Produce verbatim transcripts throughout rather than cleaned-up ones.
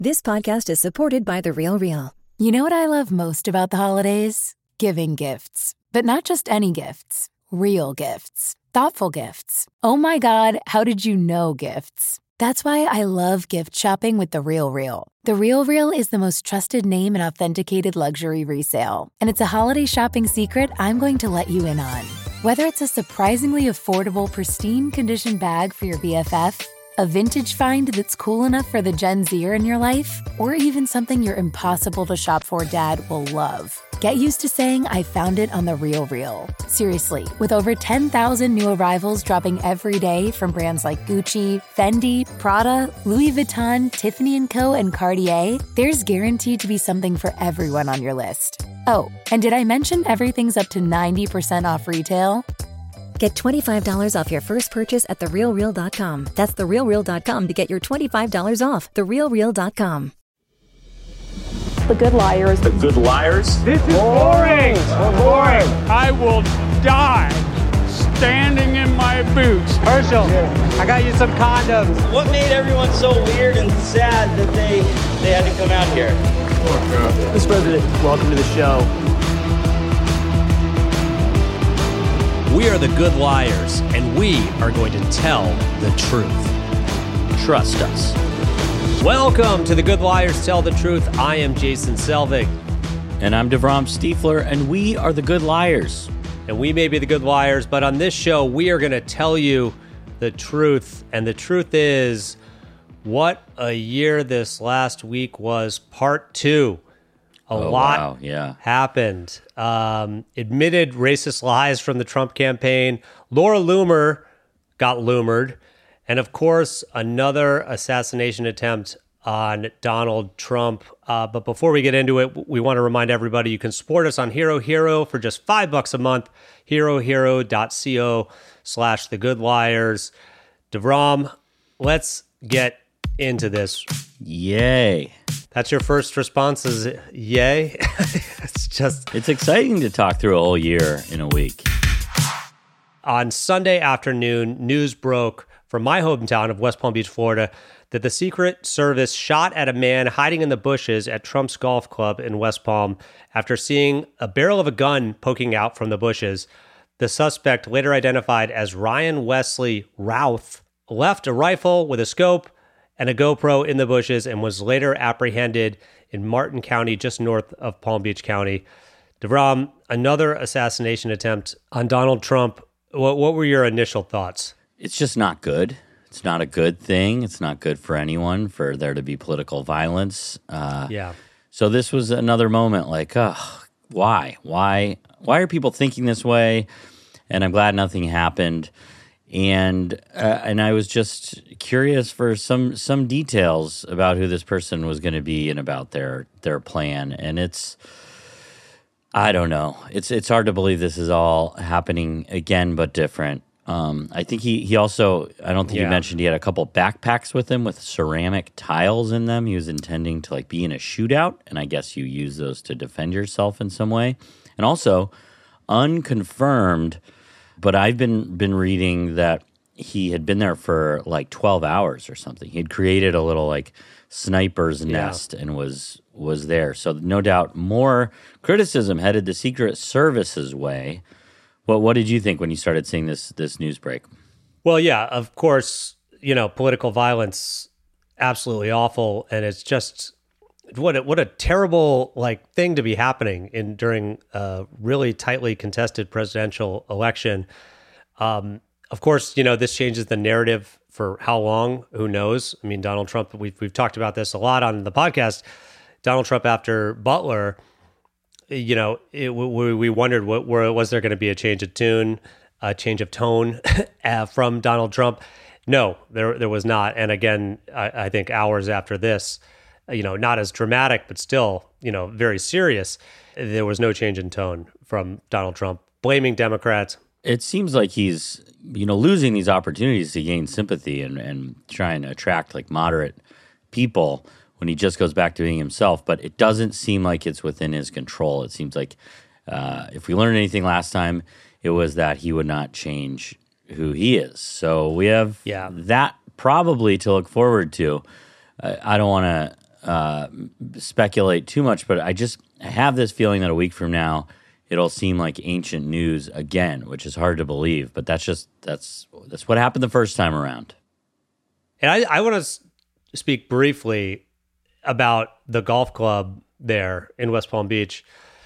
This podcast is supported by The Real Real. You know what I love most about the holidays? Giving gifts. But not just any gifts. Real gifts. Thoughtful gifts. Oh my God, how did you know gifts? That's why I love gift shopping with The Real Real. The Real Real is the most trusted name in authenticated luxury resale. And it's a holiday shopping secret I'm going to let you in on. Whether it's a surprisingly affordable, pristine condition bag for your B F F, a vintage find that's cool enough for the Gen Zer in your life, or even something your impossible to shop for dad will love. Get used to saying I found it on The Real Real. Seriously, with over ten thousand new arrivals dropping every day from brands like Gucci, Fendi, Prada, Louis Vuitton, Tiffany and Co, and Cartier, there's guaranteed to be something for everyone on your list. Oh, and did I mention everything's up to ninety percent off retail? Get twenty-five dollars off your first purchase at the real real dot com. That's the real real dot com to get your twenty-five dollars off. the real real dot com. The Good Liars. The Good Liars? This is boring. We're boring. I will die standing in my boots. Herschel, I got you some condoms. What made everyone so weird and sad that they they had to come out here? Mister President, welcome to the show. We are the Good Liars, and we are going to tell the truth. Trust us. Welcome to the Good Liars Tell the Truth. I am Jason Selvig. And I'm DeVrom Stiefler, and we are the Good Liars. And we may be the Good Liars, but on this show, we are going to tell you the truth. And the truth is, what a year this last week was, part two. A oh, lot wow. yeah. happened. Um, admitted racist lies from the Trump campaign. Laura Loomer got loomered. And of course, another assassination attempt on Donald Trump. Uh, but before we get into it, we want to remind everybody you can support us on Hero Hero for just five bucks a month. hero hero dot co slash the Good Liars. DeVrom, let's get into this. Yay. That's your first response is yay? It's just... It's exciting to talk through a whole year in a week. On Sunday afternoon, news broke from my hometown of West Palm Beach, Florida, that the Secret Service shot at a man hiding in the bushes at Trump's golf club in West Palm after seeing a barrel of a gun poking out from the bushes. The suspect, later identified as Ryan Wesley Routh, left a rifle with a scope and a GoPro in the bushes and was later apprehended in Martin County, just north of Palm Beach County. DeVrom, another assassination attempt on Donald Trump. What, what were your initial thoughts? It's just not good. It's not a good thing. It's not good for anyone for there to be political violence. Uh, yeah. So this was another moment like, oh, why? Why? Why are people thinking this way? And I'm glad nothing happened. And uh, and I was just curious for some some details about who this person was going to be and about their their plan. And it's, I don't know. It's it's hard to believe this is all happening again, but different. Um, I think he he also, I don't think yeah. you mentioned he had a couple backpacks with him with ceramic tiles in them. He was intending to like be in a shootout, and I guess you use those to defend yourself in some way. And also, unconfirmed, but I've been been reading that he had been there for like twelve hours or something. He had created a little like sniper's yeah. nest and was was there. So no doubt more criticism headed the Secret Service's way. What what did you think when you started seeing this this news break? Well, yeah, of course, you know, political violence, absolutely awful, and it's just what a, what a terrible like thing to be happening in during a really tightly contested presidential election. Um, of course, you know, this changes the narrative for how long, who knows? I mean, Donald Trump, we've we've talked about this a lot on the podcast. Donald Trump after Butler, you know, it, we, we wondered what were, was there going to be a change of tune, a change of tone uh, from Donald Trump? No, there there was not. And again, I, I think hours after this, you know, not as dramatic, but still, you know, very serious. There was no change in tone from Donald Trump, blaming Democrats. It seems like he's, you know, losing these opportunities to gain sympathy and, and try and attract like moderate people when he just goes back to being himself. But it doesn't seem like it's within his control. It seems like uh, if we learned anything last time, it was that he would not change who he is. So we have yeah. that probably to look forward to. Uh, I don't want to uh, speculate too much, but I just have this feeling that a week from now, it'll seem like ancient news again, which is hard to believe. But that's just that's that's what happened the first time around. And I, I want to speak briefly about the golf club there in West Palm Beach.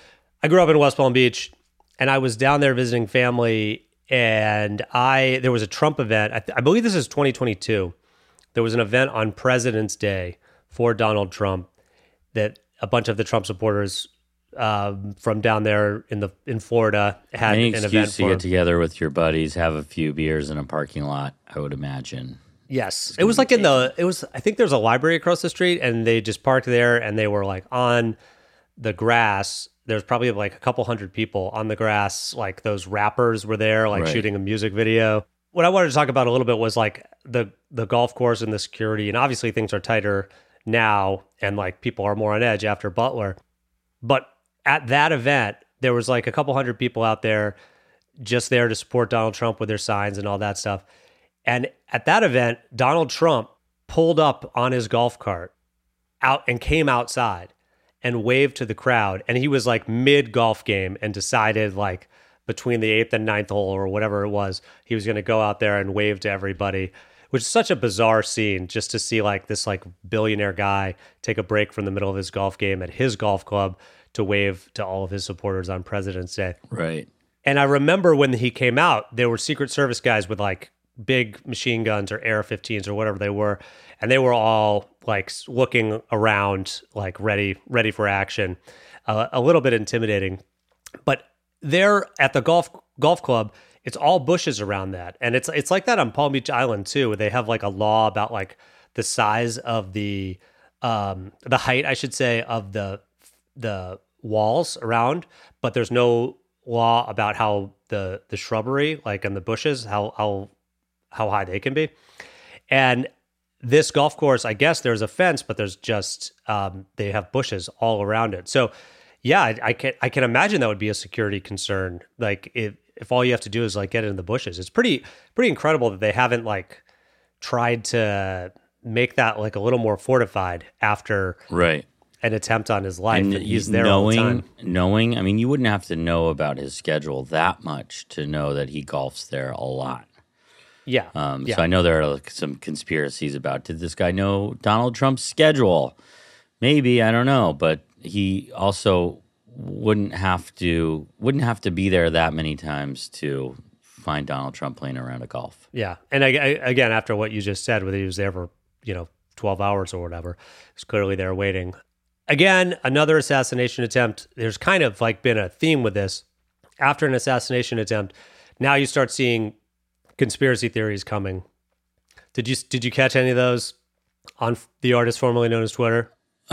I grew up in West Palm Beach, and I was down there visiting family, and I there was a Trump event. I, th- I believe this is twenty twenty-two. There was an event on President's Day for Donald Trump that a bunch of the Trump supporters um, from down there in the in Florida had Any an excuse event to for. get together with your buddies, have a few beers in a parking lot, I would imagine. Yes, it was like in the, it was, I think there's a library across the street, and they just parked there, and they were like on the grass. There's probably like a couple hundred people on the grass, like those rappers were there, like Right. shooting a music video. What I wanted to talk about a little bit was like the the golf course and the security, and obviously things are tighter now, and like people are more on edge after Butler. But at that event, there was like a couple hundred people out there just there to support Donald Trump with their signs and all that stuff. And at that event, Donald Trump pulled up on his golf cart out and came outside and waved to the crowd. And he was like mid golf game and decided like between the eighth and ninth hole or whatever it was, he was going to go out there and wave to everybody, which is such a bizarre scene just to see like this like billionaire guy take a break from the middle of his golf game at his golf club to wave to all of his supporters on President's Day. Right. And I remember when he came out, there were Secret Service guys with like big machine guns or A R fifteens or whatever they were, and they were all like looking around, like ready, ready for action. Uh, a little bit intimidating, but there at the golf golf club, it's all bushes around that, and it's it's like that on Palm Beach Island too, where they have like a law about like the size of the um, the height, I should say, of the the walls around, but there's no law about how the the shrubbery, like and the bushes, how how how high they can be. And this golf course, I guess there's a fence, but there's just um, they have bushes all around it. So yeah, I, I can I can imagine that would be a security concern. Like if if all you have to do is like get in the bushes, it's pretty pretty incredible that they haven't like tried to make that like a little more fortified after Right. an attempt on his life. And And he's you- there knowing, all the time. knowing, I mean, you wouldn't have to know about his schedule that much to know that he golfs there a lot. Yeah. Um, yeah. So I know there are like some conspiracies about, did this guy know Donald Trump's schedule? Maybe, I don't know, but he also wouldn't have to wouldn't have to be there that many times to find Donald Trump playing around a golf. Yeah, and I, I, again, after what you just said, whether he was there for you know twelve hours or whatever, he's clearly there waiting. Again, another assassination attempt. There's kind of like been a theme with this. After an assassination attempt, now you start seeing conspiracy theories coming. Did you did you catch any of those on the artist formerly known as Twitter?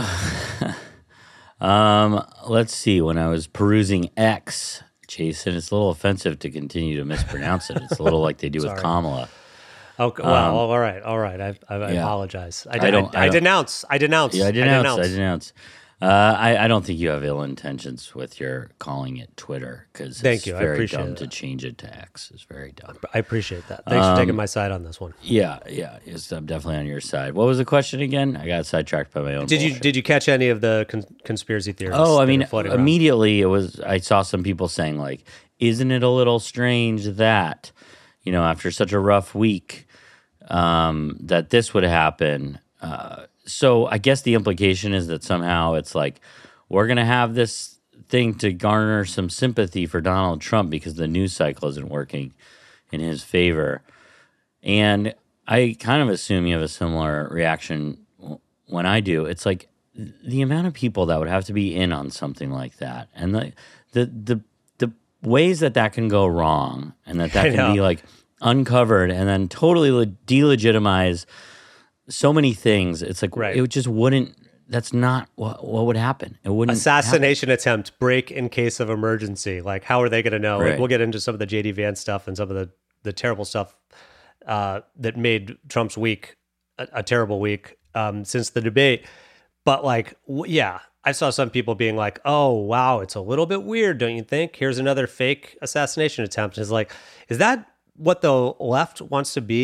um, let's see. When I was perusing X, Jason, it's a little offensive to continue to mispronounce it. It's a little like they do with Kamala. Okay, well, Um, all right, all right. I, I, I yeah. apologize. I, I did, I, don't- I, I don't- denounce. I denounce. Yeah, I denounce. I denounce. denounce. Uh, I, I don't think you have ill intentions with your calling it Twitter because Thank it's you. I very appreciate dumb it. to change it to X. It's very dumb. I appreciate that. Thanks Um, for taking my side on this one. Yeah, yeah. It's, I'm definitely on your side. What was the question again? I got sidetracked by my own. Did you bullshit. did you catch any of the con- conspiracy theories? Oh, I that mean, are floating around? immediately it was. I saw some people saying like, "Isn't it a little strange that, you know, after such a rough week, um, that this would happen?" Uh, so I guess the implication is that somehow it's like we're going to have this thing to garner some sympathy for Donald Trump because the news cycle isn't working in his favor. And I kind of assume you have a similar reaction w- when I do. It's like the amount of people that would have to be in on something like that, and the the the, the ways that that can go wrong, and that that I can know. be like uncovered and then totally le- delegitimize so many things. It's like Right. it just wouldn't. That's not what what would happen. It wouldn't Assassination attempt, break in case of emergency. Like, how are they going to know? Like, Right. we'll get into some of the J D Vance stuff and some of the, the terrible stuff uh, that made Trump's week a, a terrible week um, since the debate. But like, w- yeah, I saw some people being like, oh, wow, it's a little bit weird, don't you think? Here's another fake assassination attempt. And it's like, is that what the left wants to be?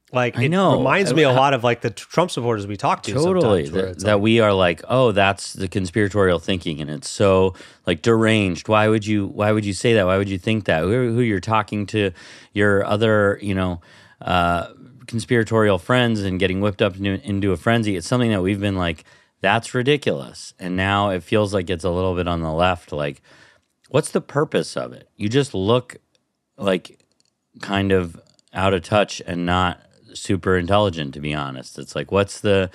Like, I it know. reminds me a lot of like the Trump supporters we talk to. Totally, sometimes, that, it's that like, we are like, oh, that's the conspiratorial thinking, and it's so like deranged. Why would you? Why would you say that? Why would you think that? Who, who you're talking to, your other, you know, uh, conspiratorial friends, and getting whipped up into, into a frenzy. It's something that we've been like, that's ridiculous, and now it feels like it's a little bit on the left. Like, what's the purpose of it? You just look like kind of out of touch and not super intelligent, to be honest. It's like, what's the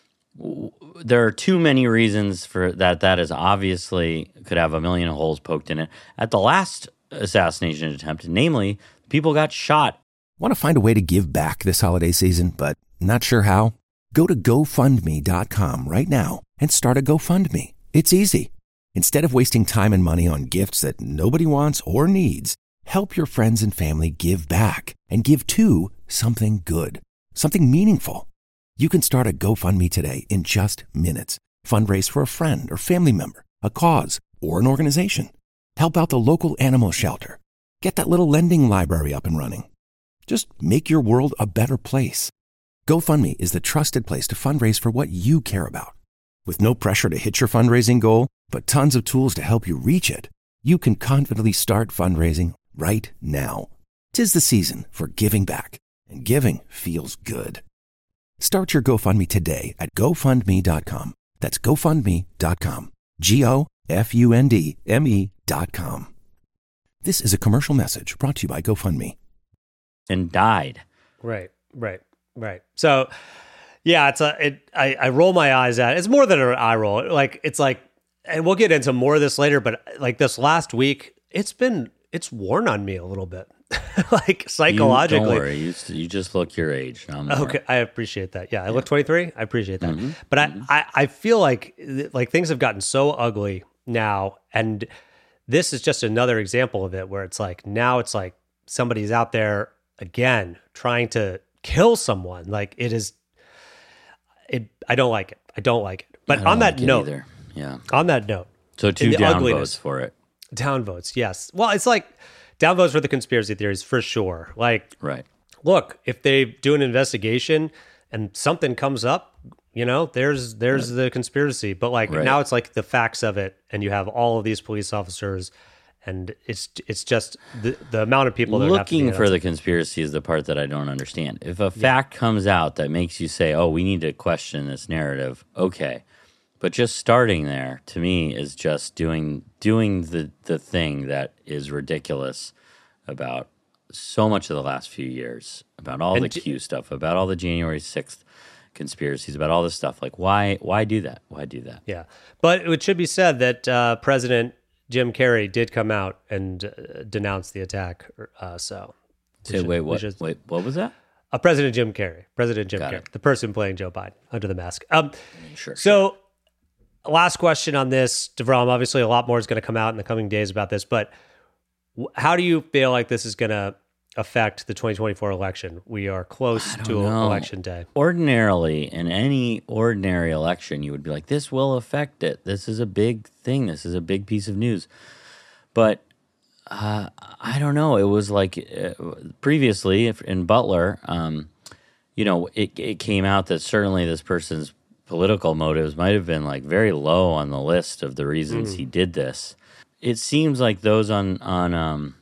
there are too many reasons for that that is obviously could have a million holes poked in it. At the last assassination attempt, namely, people got shot. Want to find a way to give back this holiday season, but not sure how? Go to go fund me dot com right now and start a GoFundMe. It's easy. Instead of wasting time and money on gifts that nobody wants or needs, help your friends and family give back and give to something good, something meaningful. You can start a GoFundMe today in just minutes. Fundraise for a friend or family member, a cause, or an organization. Help out the local animal shelter. Get that little lending library up and running. Just make your world a better place. GoFundMe is the trusted place to fundraise for what you care about. With no pressure to hit your fundraising goal, but tons of tools to help you reach it, you can confidently start fundraising right now. 'Tis the season for giving back, and giving feels good. Start your GoFundMe today at go fund me dot com. That's go fund me dot com. G O F U N D M E dot com. This is a commercial message brought to you by GoFundMe. And died. Right, right, right. So, yeah, it's a. It, I I roll my eyes at it. It's more than an eye roll. Like it's like, and we'll get into more of this later. But like this last week, it's been it's worn on me a little bit, like psychologically. You, don't worry, you, you just look your age. Okay, I appreciate that. Yeah, I yeah. look twenty-three. I appreciate that. Mm-hmm. But mm-hmm. I, I I feel like like things have gotten so ugly now, and this is just another example of it, where it's like now it's like somebody's out there again trying to kill someone. Like it is. It. I don't like it. I don't like it. But on that like note, either. yeah. On that note, so two downvotes for it. Downvotes, yes. Well, it's like downvotes for the conspiracy theories for sure. Like, right. Look, if they do an investigation and something comes up, you know, there's there's right. the conspiracy. But like right. now, it's like the facts of it, and you have all of these police officers, and it's it's just the the amount of people that looking have to for the conspiracy is the part that I don't understand. If a fact yeah. comes out that makes you say, "Oh, we need to question this narrative," okay. But just starting there, to me, is just doing doing the, the thing that is ridiculous about so much of the last few years, about all and the Q J- stuff, about all the January sixth conspiracies, about all this stuff. Like, why why do that? Why do that? Yeah. But it should be said that uh, President Jim Carrey did come out and uh, denounce the attack. Uh, so, Say, should, wait, what? Should, wait, what was that? Uh, President Jim Carrey. President Jim Got Carrey, it. the person playing Joe Biden under the mask. Um, sure. So. Sure. Last question on this, DeVrom. Obviously, a lot more is going to come out in the coming days about this, but how do you feel like this is going to affect the twenty twenty-four election? We are close to know. election day. Ordinarily, in any ordinary election, you would be like, this will affect it. This is a big thing. This is a big piece of news. But uh, I don't know. It was like uh, previously in Butler, um, you know, it, it came out that certainly this person's political motives might have been like very low on the list of the reasons mm. he did this. It seems like those on on um,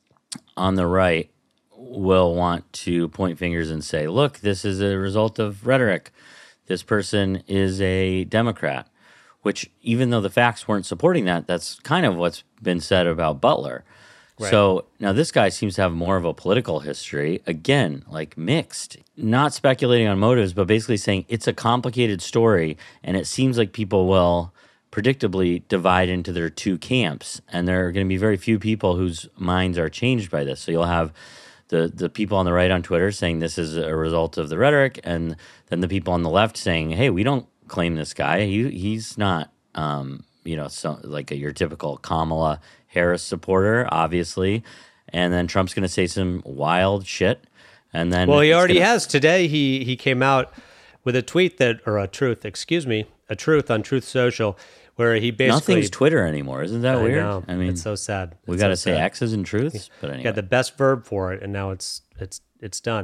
on the right will want to point fingers and say, "Look, this is a result of rhetoric. This person is a Democrat," which, even though the facts weren't supporting that, that's kind of what's been said about Butler. Right. So now this guy seems to have more of a political history, again, like mixed, not speculating on motives, but basically saying it's a complicated story, and it seems like people will predictably divide into their two camps, and there are going to be very few people whose minds are changed by this. So you'll have the, the people on the right on Twitter saying this is a result of the rhetoric, and then the people on the left saying, hey, we don't claim this guy. He, he's not, um, you know, so, like a, your typical Kamala Harris supporter, obviously, and then Trump's going to say some wild shit, and then well, he already gonna... has today. He he came out with a tweet that, or a truth, excuse me, a truth on Truth Social, where he basically nothing's Twitter anymore. Isn't that I weird? Know. I mean, it's so sad. It's we got to so say sad. X's and truths, but anyway, got the best verb for it, and now it's it's it's done.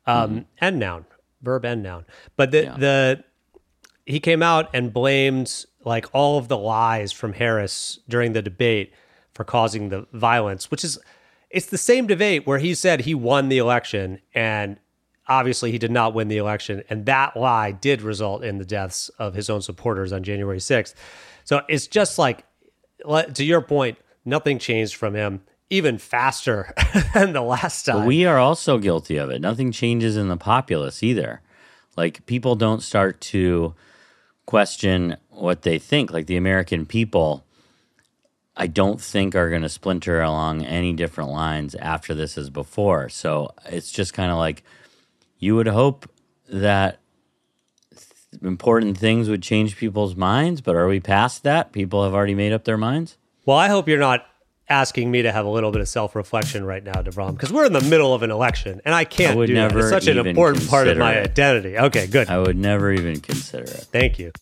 um, mm-hmm. and noun, verb and noun. But the, yeah. the he came out and blamed like all of the lies from Harris during the debate for causing the violence, which is, it's the same debate where he said he won the election, and obviously he did not win the election. And that lie did result in the deaths of his own supporters on January sixth. So it's just like, to your point, nothing changed from him, even faster than the last time. But we are also guilty of it. Nothing changes in the populace either. Like, people don't start to question what they think. Like, the American people, I don't think are going to splinter along any different lines after this as before. So it's just kind of like, you would hope that important things would change people's minds, but are we past that? People have already made up their minds? Well, I hope you're not asking me to have a little bit of self-reflection right now, DeVrom, because we're in the middle of an election, and I can't I would do never that. It's such an important part of my it. identity. Okay, good. I would never even consider it. Thank you.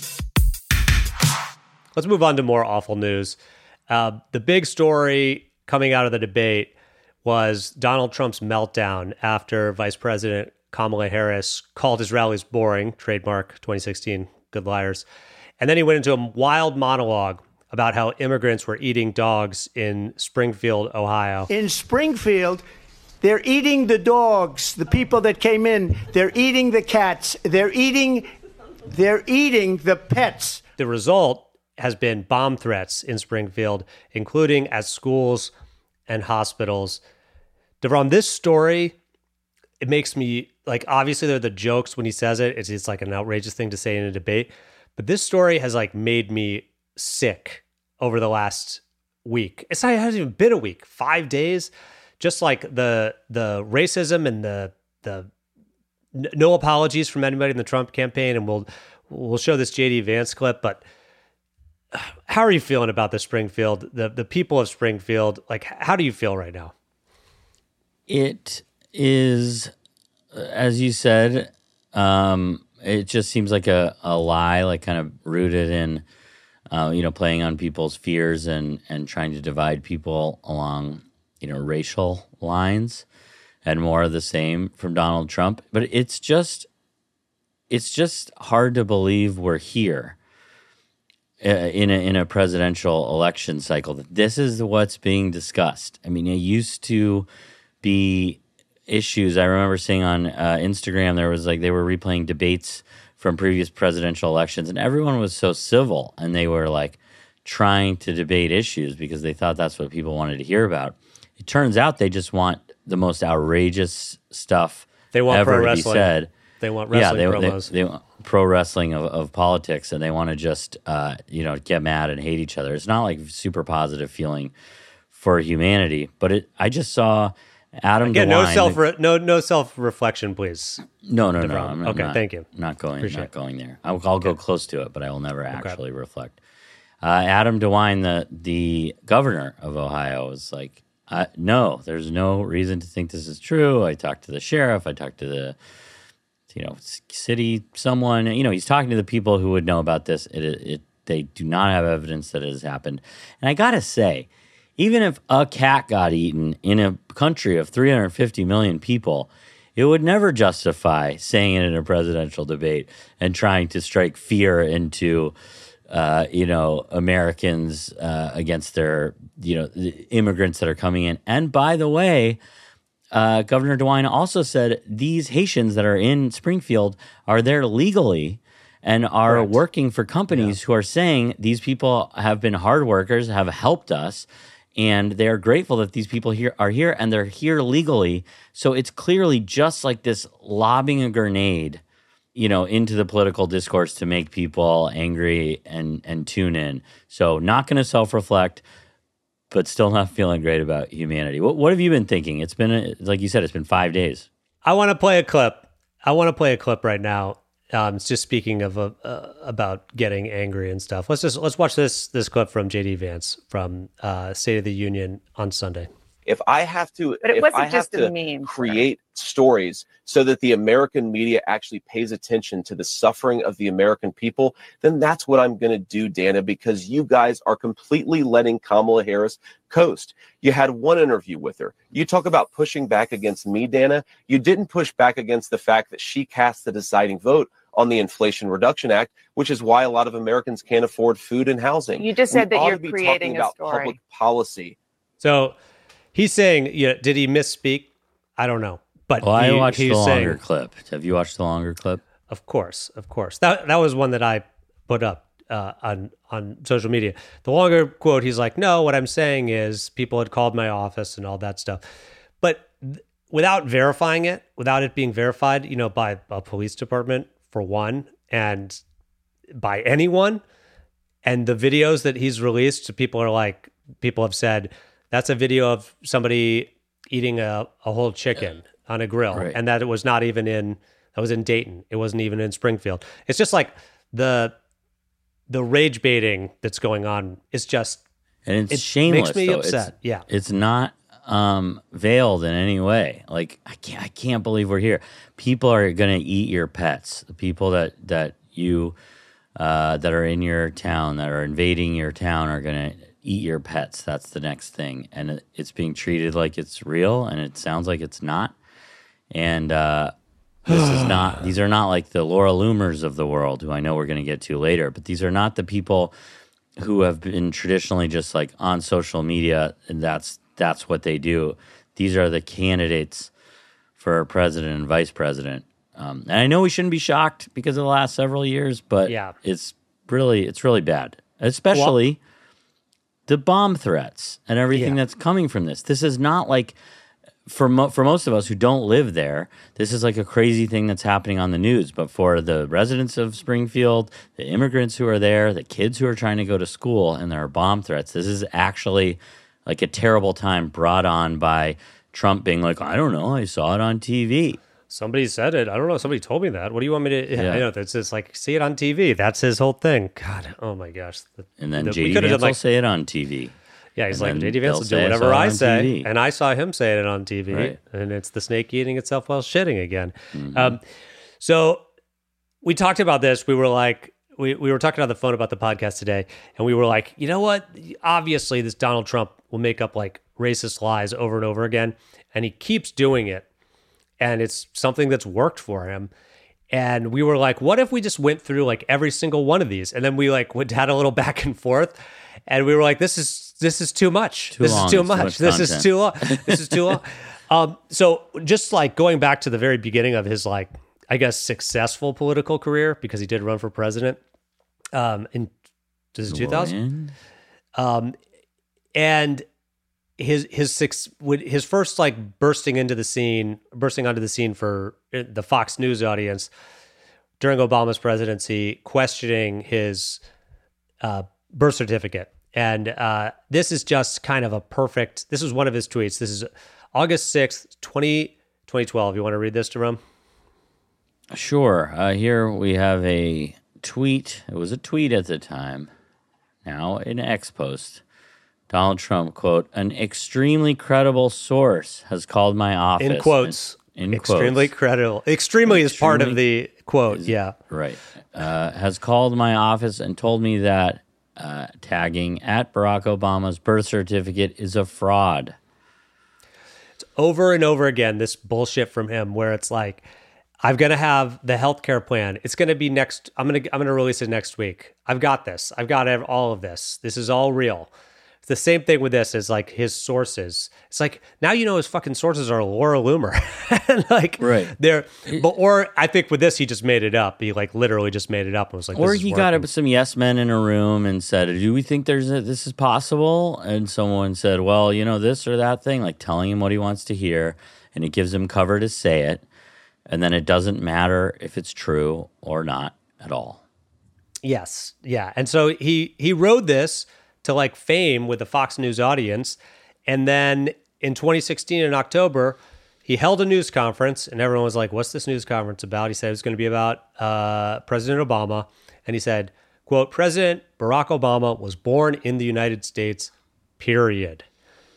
Let's move on to more awful news. Uh, the big story coming out of the debate was Donald Trump's meltdown after Vice President Kamala Harris called his rallies boring, trademark twenty sixteen, good liars. And then he went into a wild monologue about how immigrants were eating dogs in Springfield, Ohio. In Springfield, they're eating the dogs, the people that came in. They're eating the cats. They're eating, they're eating the pets. The result has been bomb threats in Springfield, including at schools and hospitals. DeVrom, this story, it makes me, like, obviously there are the jokes when he says it. It's, it's like an outrageous thing to say in a debate. But this story has, like, made me sick over the last week. It's not, it hasn't even been a week, five days. Just like the the racism and the the no apologies from anybody in the Trump campaign. And we'll we'll show this J D Vance clip. But how are you feeling about the Springfield, the the people of Springfield? Like, how do you feel right now? It is, as you said, um, it just seems like a, a lie, like kind of rooted in, uh, you know, playing on people's fears and, and trying to divide people along, you know, racial lines, and more of the same from Donald Trump. But it's just, it's just hard to believe we're here uh, in a, in a presidential election cycle. That this is what's being discussed. I mean, it used to be issues. I remember seeing on uh, Instagram, there was like, they were replaying debates from previous presidential elections, and everyone was so civil, and they were like trying to debate issues because they thought that's what people wanted to hear about. It turns out they just want the most outrageous stuff they want ever pro to wrestling. be said. They want wrestling yeah, they, promos. They, they want pro wrestling of, of politics, and they want to just uh, you know, get mad and hate each other. It's not like super positive feeling for humanity, but it. I just saw Adam Again, DeWine, no self re- no no self reflection, please. No, no, no. I'm okay, not, thank you. Not going, Appreciate not going there. I'll, I'll okay. go close to it, but I will never actually okay. reflect. Uh, Adam DeWine, the the governor of Ohio, was like, uh, "No, there's no reason to think this is true." I talked to the sheriff. I talked to the, you know, city someone. You know, he's talking to the people who would know about this. It, it they do not have evidence that it has happened. And I gotta say, even if a cat got eaten in a country of three hundred fifty million people, it would never justify saying it in a presidential debate and trying to strike fear into, uh, you know, Americans uh, against their, you know, the immigrants that are coming in. And by the way, uh, Governor DeWine also said these Haitians that are in Springfield are there legally and are Correct. working for companies yeah. who are saying these people have been hard workers, have helped us, and they're grateful that these people here are here, and they're here legally. So it's clearly just like this lobbing a grenade, you know, into the political discourse to make people angry and and tune in. So not going to self-reflect, but still not feeling great about humanity. What what have you been thinking? It's been, like you said, it's been five days. I want to play a clip. I want to play a clip right now. Um, it's just speaking of uh, uh, about getting angry and stuff. Let's just let's watch this this clip from J D Vance from uh, State of the Union on Sunday. If I have to, but it if wasn't I have just to a meme, create stories so that the American media actually pays attention to the suffering of the American people, then that's what I'm going to do, Dana, because you guys are completely letting Kamala Harris coast. You had one interview with her. You talk about pushing back against me, Dana. You didn't push back against the fact that she cast the deciding vote on the Inflation Reduction Act, which is why a lot of Americans can't afford food and housing. You just said we that ought you're to be creating talking a about story. Public policy. So he's saying, yeah, did he misspeak? I don't know. But well, he, I watched the longer saying, clip. Have you watched the longer clip? Of course, of course. That that was one that I put up uh, on on social media. The longer quote, he's like, no, what I'm saying is people had called my office and all that stuff. But th- without verifying it, without it being verified, you know, by a police department, for one, and by anyone, and the videos that he's released, people are like, people have said, that's a video of somebody eating a, a whole chicken on a grill, right. and that it was not even in, that was in Dayton. It wasn't even in Springfield. It's just like the the rage baiting that's going on is just, and it's it shameless. Makes me though. upset. It's, yeah, it's not um, veiled in any way. Like I can't, I can't believe we're here. People are going to eat your pets. The people that that you uh, that are in your town, that are invading your town, are going to eat your pets. That's the next thing, and it, it's being treated like it's real, and it sounds like it's not. And uh, this is not; these are not like the Laura Loomers of the world, who I know we're going to get to later. But these are not the people who have been traditionally just like on social media, and that's that's what they do. These are the candidates for president and vice president. Um, and I know we shouldn't be shocked because of the last several years, but yeah. it's really it's really bad, especially. Well, the bomb threats and everything yeah. that's coming from this. This is not like, for mo- for most of us who don't live there, this is like a crazy thing that's happening on the news. But for the residents of Springfield, the immigrants who are there, the kids who are trying to go to school, and there are bomb threats, this is actually like a terrible time brought on by Trump being like, I don't know, I saw it on T V. Somebody said it. I don't know. Somebody told me that. What do you want me to? Yeah, yeah. I know. It's just like, see it on T V. That's his whole thing. God, oh my gosh. The, and then the, J D Vance will like, say it on T V. Yeah, he's and like, J D Vance will do whatever I say. T V. And I saw him say it on T V. Right. And it's the snake eating itself while shitting again. Mm-hmm. Um, so we talked about this. We were like, we, we were talking on the phone about the podcast today. And we were like, you know what? Obviously, this Donald Trump will make up like racist lies over and over again. And he keeps doing it. And it's something that's worked for him. And we were like, what if we just went through like every single one of these? And then we like went, had a little back and forth. And we were like, this is this is too much. Too this long. is too It's much. too much this content. is too long. This is too long. Um, so just like going back to the very beginning of his like, I guess, successful political career, because he did run for president um, in this is two thousand. Um, and his his six his first like bursting into the scene, bursting onto the scene for the Fox News audience during Obama's presidency, questioning his uh, birth certificate. And uh, this is just kind of a perfect, this is one of his tweets. This is August sixth, twenty twelve. You want to read this, Jerome? Sure. Uh, here we have a tweet. It was a tweet at the time. Now an X post. Donald Trump, quote, an extremely credible source has called my office. In quotes. In, in extremely quotes. credible. Extremely, extremely is part of the quote, is, yeah. Right. Uh, has called my office and told me that uh, tagging at Barack Obama's birth certificate is a fraud. It's over and over again, this bullshit from him where it's like, I'm going to have the healthcare plan. It's going to be next, I'm going to I'm going to release it next week. I've got this. I've got all of this. This is all real. The same thing with this is like his sources. It's like now you know his fucking sources are Laura Loomer, and like right there. But or I think with this he just made it up. He like literally just made it up and was like, or this he is got working. some yes men in a room and said, "Do we think there's a, this is possible?" And someone said, "Well, you know, this or that thing," like telling him what he wants to hear, and it gives him cover to say it, and then it doesn't matter if it's true or not at all. Yes, yeah, and so he he rode this to like fame with the Fox News audience. And then in twenty sixteen in October, he held a news conference and everyone was like, what's this news conference about? He said it was going to be about uh, President Obama. And he said, quote, President Barack Obama was born in the United States, period.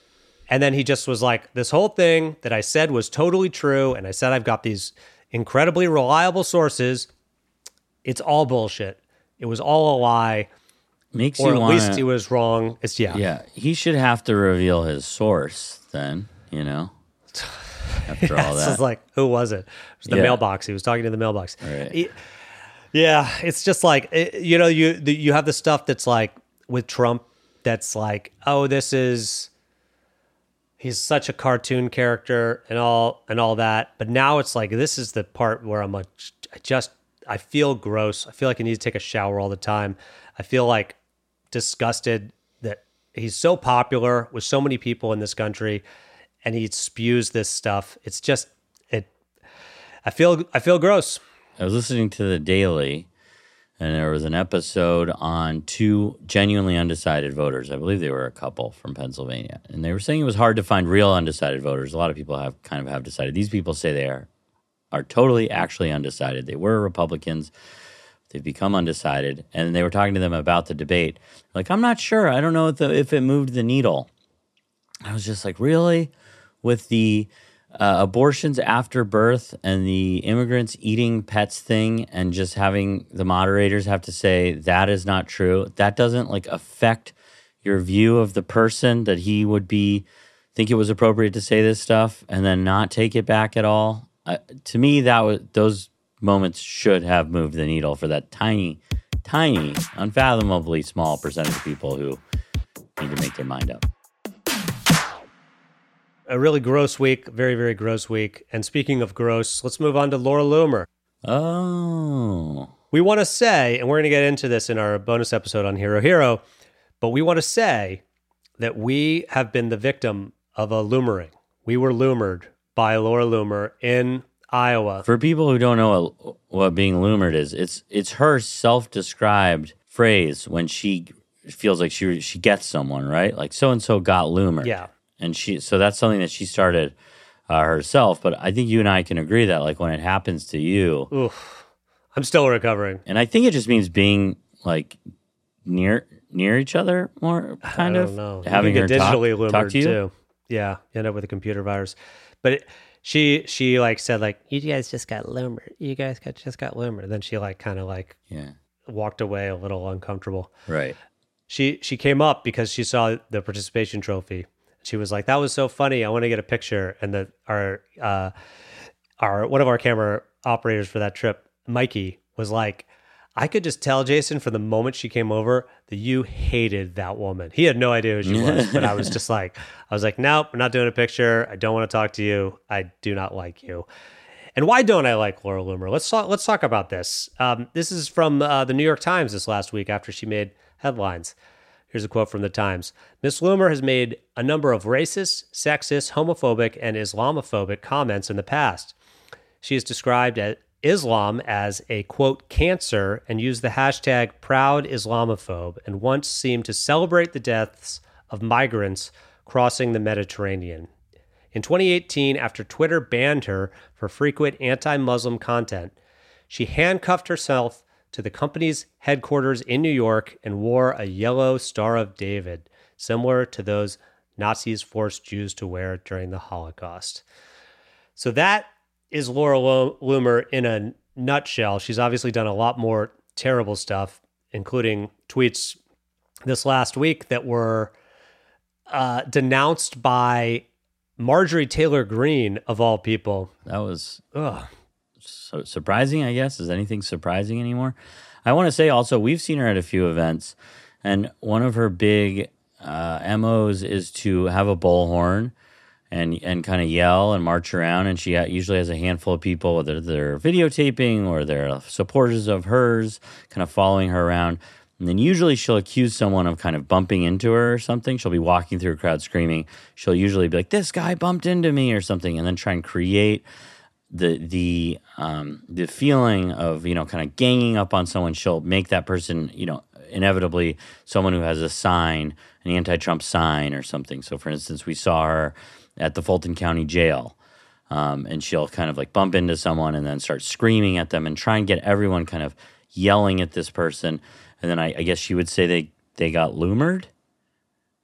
And then he just was like, this whole thing that I said was totally true. And I said, I've got these incredibly reliable sources. It's all bullshit. It was all a lie. Makes or you at wanna, least he was wrong. It's yeah. Yeah. He should have to reveal his source then, you know, after yeah, all that. It's like, who was it? It was the yeah. mailbox. He was talking to the mailbox. Right. He, yeah. It's just like, it, you know, you, the, you have the stuff that's like with Trump that's like, oh, this is, he's such a cartoon character and all and all that. But now it's like, this is the part where I'm like, I just, I feel gross. I feel like I need to take a shower all the time. I feel like disgusted that he's so popular with so many people in this country and he spews this stuff. It's just, it, I feel, I feel gross. I was listening to The Daily, and there was an episode on two genuinely undecided voters. I believe they were a couple from Pennsylvania. And they were saying it was hard to find real undecided voters. A lot of people have kind of have decided. These people say they are, are totally actually undecided. They were Republicans. They've become undecided. And they were talking to them about the debate. Like, I'm not sure. I don't know if, the, if it moved the needle. I was just like, really? With the uh, abortions after birth and the immigrants eating pets thing and just having the moderators have to say that is not true, that doesn't like affect your view of the person, that he would be think it was appropriate to say this stuff and then not take it back at all. Uh, to me, that was those moments should have moved the needle for that tiny, tiny, unfathomably small percentage of people who need to make their mind up. A really gross week, very, very gross week. And speaking of gross, let's move on to Laura Loomer. Oh. We want to say, and we're going to get into this in our bonus episode on Hero Hero, but we want to say that we have been the victim of a loomering. We were loomered by Laura Loomer in Iowa. For people who don't know what, what being loomered is, it's it's her self-described phrase when she feels like she she gets someone, right? Like so-and-so got loomered. Yeah. And she, so that's something that she started uh, herself. But I think you and I can agree that, like, when it happens to you, oof, I'm still recovering. And I think it just means being like near near each other more, kind I of. don't know. Having you her can get digitally talk, loomered talk to you. too. Yeah, you end up with a computer virus. But it, she she like said like, you guys just got loomered. You guys got just got loomered. And then she like kind of like yeah walked away a little uncomfortable. Right. She she came up because she saw the participation trophy. She was like, that was so funny. I want to get a picture. And the our uh, our one of our camera operators for that trip, Mikey, was like, I could just tell, Jason, from the moment she came over that you hated that woman. He had no idea who she was, but I was just like, I was like, nope, I'm not doing a picture. I don't want to talk to you. I do not like you. And why don't I like Laura Loomer? Let's talk, let's talk about this. Um, this is from uh, the New York Times this last week after she made headlines. Here's a quote from the Times. Miss Loomer has made a number of racist, sexist, homophobic, and Islamophobic comments in the past. She is described as Islam as a, quote, cancer and used the hashtag proud Islamophobe and once seemed to celebrate the deaths of migrants crossing the Mediterranean. In twenty eighteen, after Twitter banned her for frequent anti-Muslim content, she handcuffed herself to the company's headquarters in New York and wore a yellow Star of David, similar to those Nazis forced Jews to wear during the Holocaust. So that is Laura Loomer in a nutshell. She's obviously done a lot more terrible stuff, including tweets this last week that were uh, denounced by Marjorie Taylor Greene, of all people. That was Ugh. so surprising, I guess. Is anything surprising anymore? I want to say also, we've seen her at a few events, and one of her big uh, M Os is to have a bullhorn and and kind of yell and march around, and she usually has a handful of people, whether they're videotaping or they're supporters of hers, kind of following her around. And then usually she'll accuse someone of kind of bumping into her or something. She'll be walking through a crowd screaming. She'll usually be like, this guy bumped into me or something, and then try and create the the um, the feeling of, you know, kind of ganging up on someone. She'll make that person, you know, inevitably someone who has a sign, an anti-Trump sign or something. So, for instance, we saw her at the Fulton County Jail, um, and she'll kind of like bump into someone and then start screaming at them and try and get everyone kind of yelling at this person. And then I, I guess she would say they, they got loomered.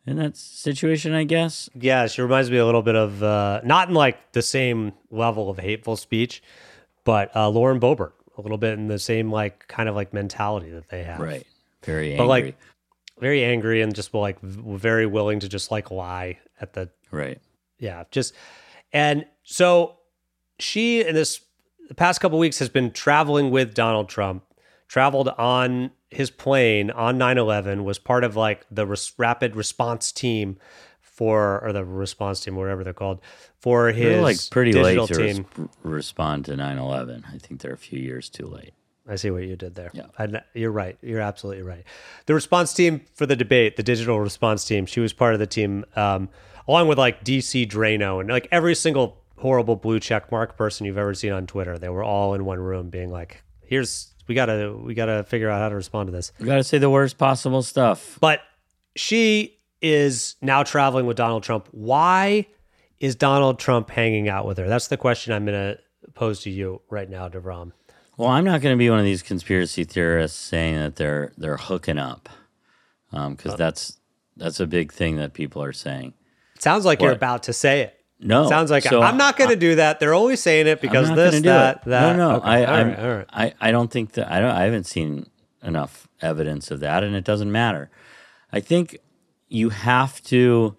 in that situation, I guess. Yeah, she reminds me a little bit of, uh, not in like the same level of hateful speech, but uh, Lauren Boebert, a little bit in the same like kind of like mentality that they have. Right. Very angry. But like very angry and just like v- very willing to just like lie at the. Right. Yeah. Just, and so she in this the past couple of weeks has been traveling with Donald Trump, traveled on his plane on nine eleven, was part of like the res- rapid response team for, or the response team, whatever they're called, for his they're like pretty late digital to team. res- respond to nine eleven. I think they're a few years too late. I see what you did there. Yeah. I, you're right. You're absolutely right. The response team for the debate, the digital response team, she was part of the team, um, along with like D C Drano and like every single horrible blue check mark person you've ever seen on Twitter. They were all in one room being like, here's, we gotta, we gotta figure out how to respond to this. We gotta say the worst possible stuff. But she is now traveling with Donald Trump. Why is Donald Trump hanging out with her? That's the question I'm going to pose to you right now, DeVrom. Well, I'm not going to be one of these conspiracy theorists saying that they're they're hooking up, because um, that's that's a big thing that people are saying. It sounds like what? You're about to say it. No, it sounds like so I'm not going to do that. They're always saying it because I'm not this, gonna do that, it. that. No, no, okay. I, all I'm, right, all right. I, I don't think that I don't. I haven't seen enough evidence of that, and it doesn't matter. I think you have to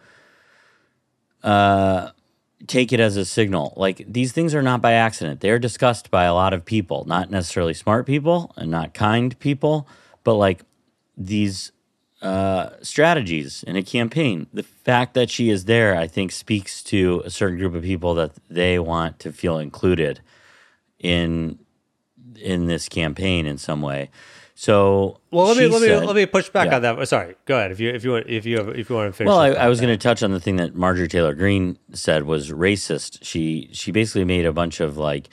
uh, take it as a signal. Like, these things are not by accident. They're discussed by a lot of people, not necessarily smart people and not kind people, but like these uh, strategies in a campaign. The fact that she is there, I think, speaks to a certain group of people that they want to feel included in in this campaign in some way. So, well, let me let me said, let me push back yeah. on that. Sorry, go ahead. If you if you want if you have, if you want to finish. Well, I, that, I was going to touch on the thing that Marjorie Taylor Greene said was racist. She she basically made a bunch of like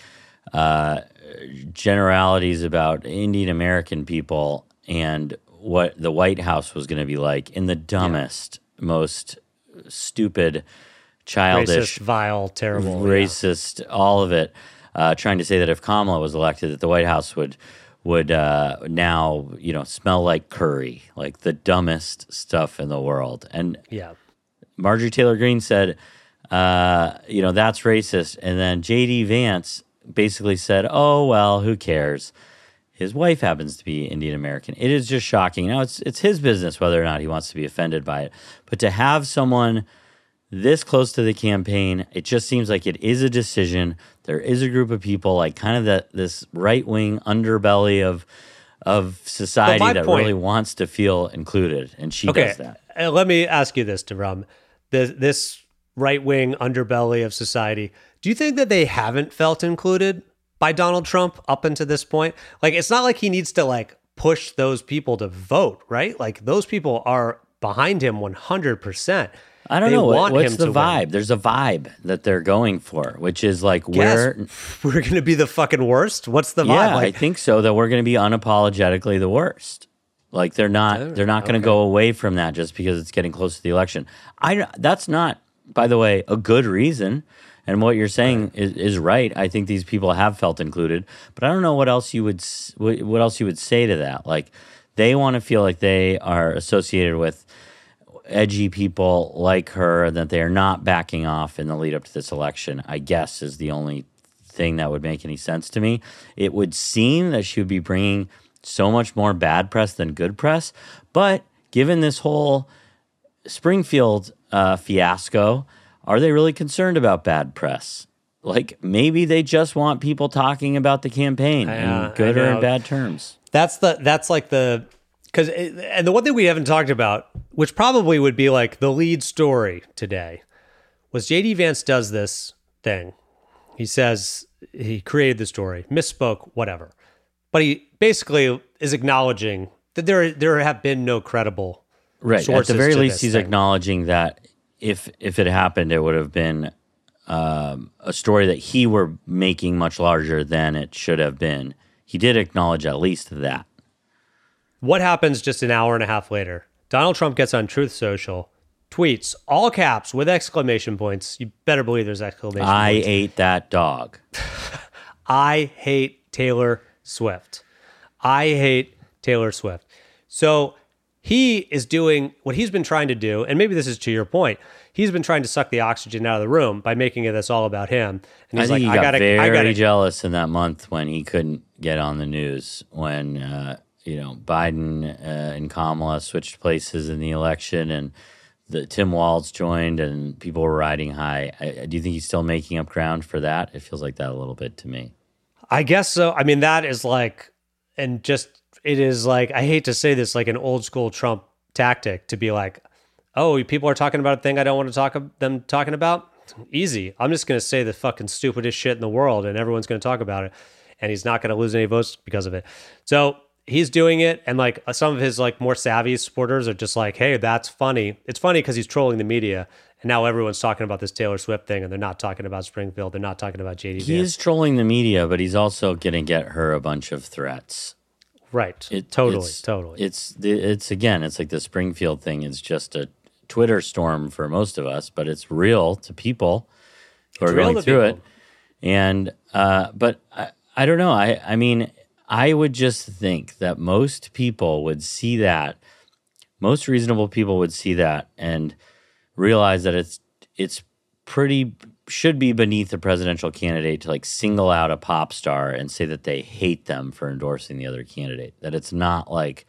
uh, generalities about Indian American people and what the White House was going to be like in the dumbest, yeah. most stupid, childish, racist, vile, terrible, racist, yeah. all of it. Uh, trying to say that if Kamala was elected, that the White House would. would uh, now, you know, smell like curry, like the dumbest stuff in the world. And yeah, Marjorie Taylor Greene said, uh, you know, that's racist. And then J D Vance basically said, oh, well, who cares? His wife happens to be Indian American. It is just shocking. Now, it's it's his business whether or not he wants to be offended by it. But to have someone this close to the campaign, it just seems like it is a decision. There is a group of people, like kind of that this right-wing underbelly of of society that point, really wants to feel included, and she okay, does that. Uh, let me ask you this, DeVrom. This, this right-wing underbelly of society, do you think that they haven't felt included by Donald Trump up until this point? Like, it's not like he needs to, like, push those people to vote, right? Like, those people are behind him one hundred percent. I don't they know. Want What's him the to vibe? win. There's a vibe that they're going for, which is like, we're we're going to be the fucking worst. What's the vibe? Yeah, like, I think so. That we're going to be unapologetically the worst. Like they're not. They're not going to okay. go away from that just because it's getting close to the election. I. That's not, by the way, a good reason. And what you're saying right. is, is right. I think these people have felt included, but I don't know what else you would what else you would say to that. Like they want to feel like they are associated with edgy people like her, that they are not backing off in the lead up to this election, I guess, is the only thing that would make any sense to me. It would seem that she would be bringing so much more bad press than good press, but given this whole Springfield uh, fiasco, are they really concerned about bad press? Like, maybe they just want people talking about the campaign uh, in good or in bad terms. That's the that's like the Because, and the one thing we haven't talked about, which probably would be like the lead story today, was J D Vance does this thing. He says he created the story, misspoke, whatever. But he basically is acknowledging that there there have been no credible right. sources. At the very to least, this he's thing. acknowledging that if if it happened, it would have been um, a story that he were making much larger than it should have been. He did acknowledge at least that. What happens just an hour and a half later? Donald Trump gets on Truth Social, tweets, all caps with exclamation points. You better believe there's exclamation I points. I ate that dog. I hate Taylor Swift. I hate Taylor Swift. So he is doing what he's been trying to do, and maybe this is to your point. He's been trying to suck the oxygen out of the room by making it this all about him. And he's I think like, he I got gotta, very I gotta, jealous in that month when he couldn't get on the news when uh, you know Biden uh, and Kamala switched places in the election, and the Tim Walz joined, and people were riding high. I, do you think he's still making up ground for that? It feels like that a little bit to me. I guess so. I mean, that is like, and just it is like, I hate to say this, like an old school Trump tactic to be like, oh, people are talking about a thing I don't want to talk them talking about. Easy. I'm just going to say the fucking stupidest shit in the world, and everyone's going to talk about it, and he's not going to lose any votes because of it. So he's doing it, and like some of his like more savvy supporters are just like, hey, that's funny. It's funny because he's trolling the media, and now everyone's talking about this Taylor Swift thing, and they're not talking about Springfield. They're not talking about J D. He is trolling the media, but he's also going to get her a bunch of threats. Right. It, totally. It's, totally. It's it's again, it's like the Springfield thing is just a Twitter storm for most of us, but it's real to people who It's are real going to through people. it. And uh, but I, I don't know. I I mean, I would just think that most people would see that. Most reasonable people would see that and realize that it's it's pretty should be beneath a presidential candidate to like single out a pop star and say that they hate them for endorsing the other candidate. That it's not like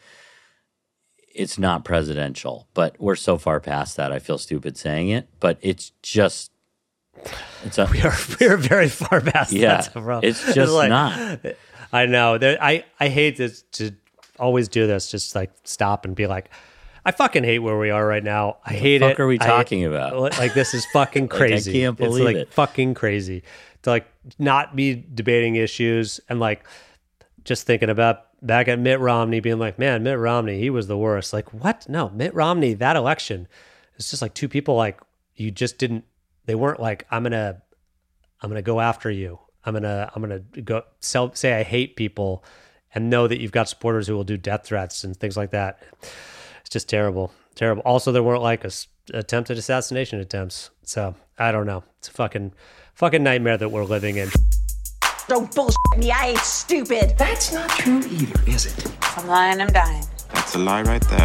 it's not presidential, but we're so far past that. I feel stupid saying it, but it's just it's a, we are we are very far past yeah, that. Bro. It's just like, not. I know. There, I I hate to to always do this. Just like stop and be like, I fucking hate where we are right now. I hate the fuck it. Are we I, talking about? Like this is fucking crazy. Like, I can't believe it's like it. fucking crazy to like not be debating issues and like just thinking about back at Mitt Romney being like, man, Mitt Romney, he was the worst. Like what? No, Mitt Romney, that election, it's just like two people like you just didn't. They weren't like I'm gonna, I'm gonna go after you. I'm gonna, I'm gonna go sell, say I hate people, and know that you've got supporters who will do death threats and things like that. It's just terrible, terrible. Also, there weren't like a, attempted assassination attempts. So I don't know. It's a fucking, fucking nightmare that we're living in. Don't bullshit me. I ain't stupid. That's not true either, is it? If I'm lying, I'm dying. That's a lie right there.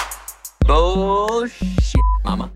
Bullshit, mama.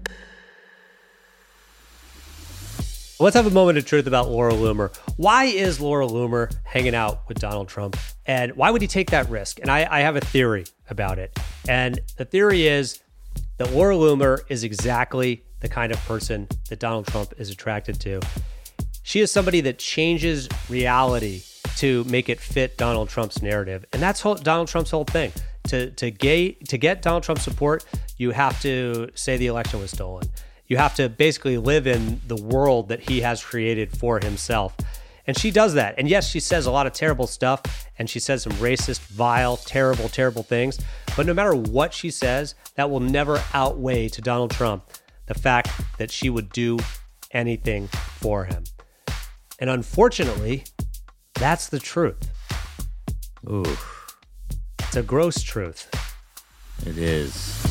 Let's have a moment of truth about Laura Loomer. Why is Laura Loomer hanging out with Donald Trump? And why would he take that risk? And I, I have a theory about it. And the theory is that Laura Loomer is exactly the kind of person that Donald Trump is attracted to. She is somebody that changes reality to make it fit Donald Trump's narrative. And that's whole, Donald Trump's whole thing. To, to, gay, to get Donald Trump's support, you have to say the election was stolen. You have to basically live in the world that he has created for himself. And she does that. And yes, she says a lot of terrible stuff, and she says some racist, vile, terrible, terrible things. But no matter what she says, that will never outweigh to Donald Trump the fact that she would do anything for him. And unfortunately, that's the truth. Ooh. It's a gross truth. It is.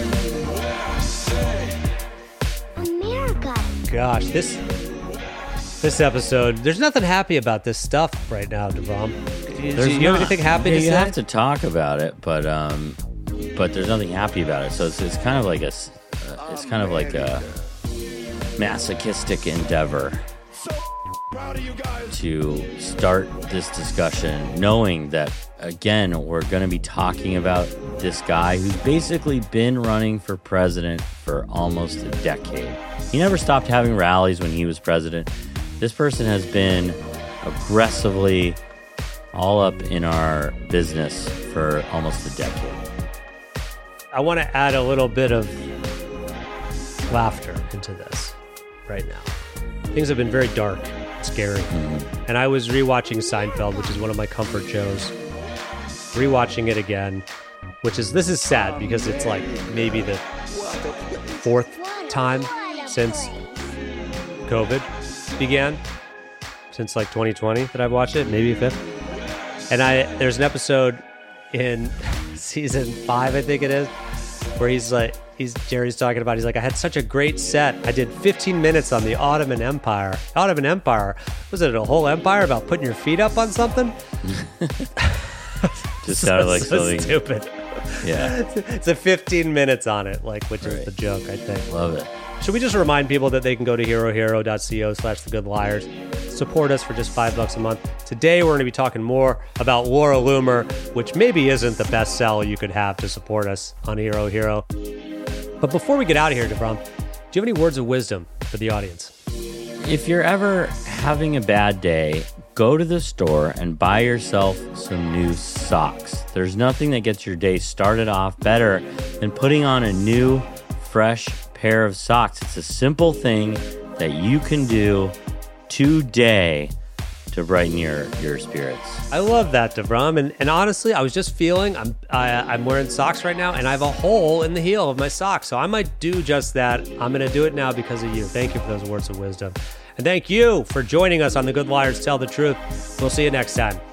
America. Gosh, this this episode, there's nothing happy about this stuff right now, Devam. Do There's you have not. anything happy yeah, to you say? have to talk about it, but um, but there's nothing happy about it. So it's, it's kind of like a uh, it's kind of like a masochistic endeavor to start this discussion, knowing that again we're going to be talking about this guy who's basically been running for president for almost a decade. He never stopped having rallies when he was president. This person has been aggressively all up in our business for almost a decade. I want to add a little bit of laughter into this right now. Things have been very dark, scary. Mm-hmm. And I was rewatching Seinfeld, which is one of my comfort shows. Rewatching it again, which is, this is sad because it's like maybe the fourth time since COVID began, since like twenty twenty that I've watched it, maybe fifth. And I there's an episode in season five, I think it is, where he's like, he's Jerry's talking about, he's like, I had such a great set. I did fifteen minutes on the Ottoman Empire. Ottoman Empire? Was it a whole empire about putting your feet up on something? Just sounded like so something stupid. Yeah. It's a fifteen minutes on it, like, which right. is the joke, I think. Love it. Should we just remind people that they can go to herohero.co slash the good liars, support us for just five bucks a month. Today, we're going to be talking more about Laura Loomer, which maybe isn't the best sell you could have to support us on Hero Hero. But before we get out of here, Devram, do you have any words of wisdom for the audience? If you're ever having a bad day, go to the store and buy yourself some new socks. There's nothing that gets your day started off better than putting on a new, fresh pair of socks. It's a simple thing that you can do today to brighten your, your spirits. I love that, Devram. And, and honestly, I was just feeling, I'm I, I'm wearing socks right now, and I have a hole in the heel of my sock. So I might do just that. I'm going to do it now because of you. Thank you for those words of wisdom. And thank you for joining us on The Good Liars Tell the Truth. We'll see you next time.